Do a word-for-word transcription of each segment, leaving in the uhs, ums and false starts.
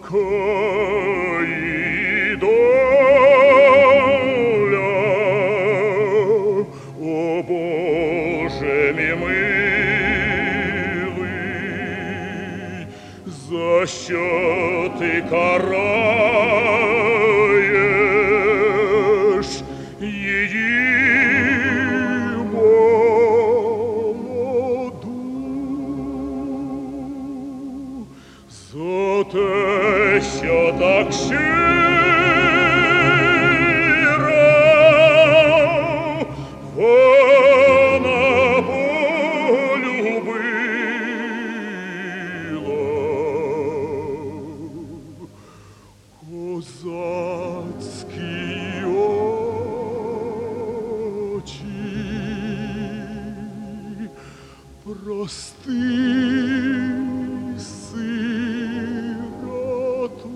і доля, о Боже мій милий, за що ти караєш її молоду? За те, що так щиро вона полюбила козацькі очі. Прости сироту.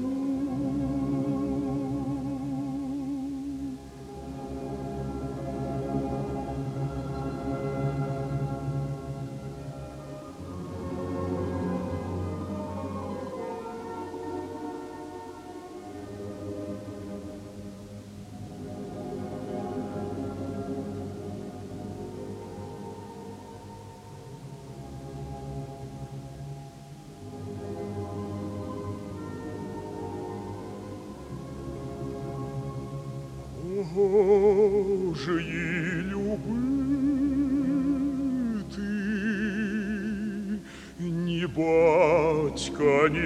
Боже її любити, ні батька, ні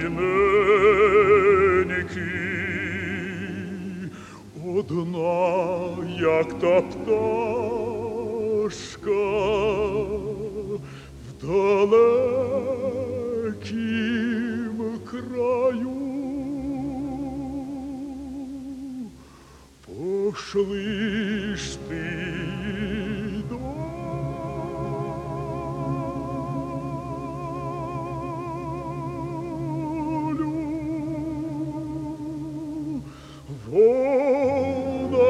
неньки, одна, як та пташка в далекім краю. Пошли ж ти долю, вона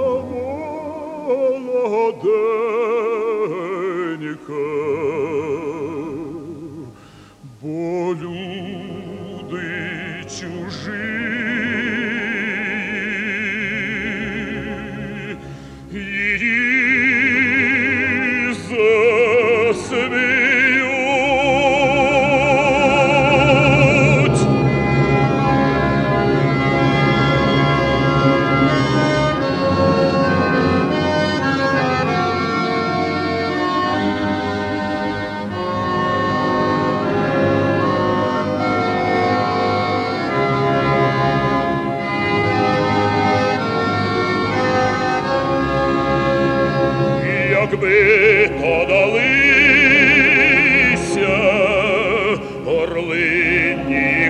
молоденька, бо люди чужі її засміють. Якби подалися орлині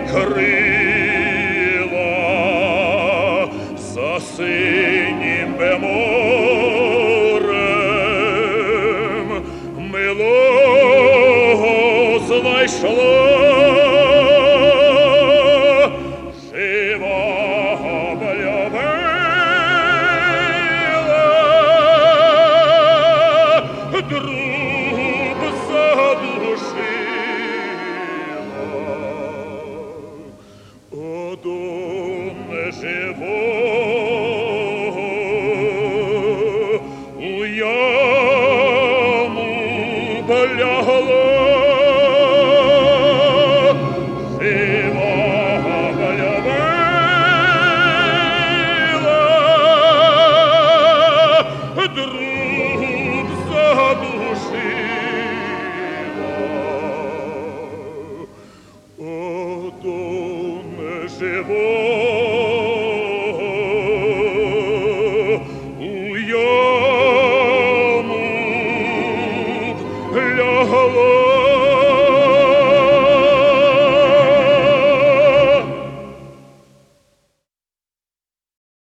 крила за синім би морем, милого знайшла, живого полюбила. Друг задушила, одну неживу